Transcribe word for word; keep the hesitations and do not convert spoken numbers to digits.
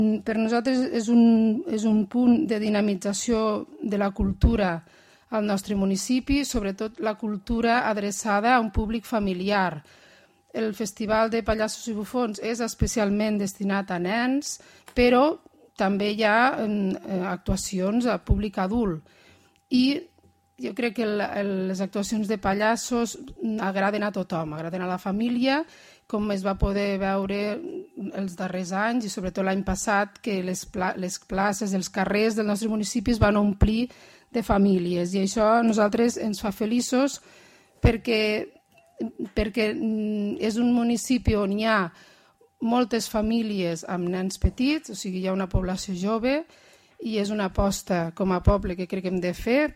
Per nosaltres és un, és un punt de dinamització de la cultura al nostre municipi, sobretot la cultura adreçada a un públic familiar. El Festival de Pallassos i Bufons és especialment destinat a nens, però també hi ha eh, actuacions a públic adult. I jo crec que les actuacions de pallassos agraden a tothom, agraden a la família, com es va poder veure els darrers anys i sobretot l'any passat, que les, pla les places, els carrers del nostre municipi es van omplir de famílies. I això a nosaltres ens fa feliços perquè, perquè és un municipi on hi ha moltes famílies amb nens petits, o sigui, hi ha una població jove i és una aposta com a poble que crec que hem de fer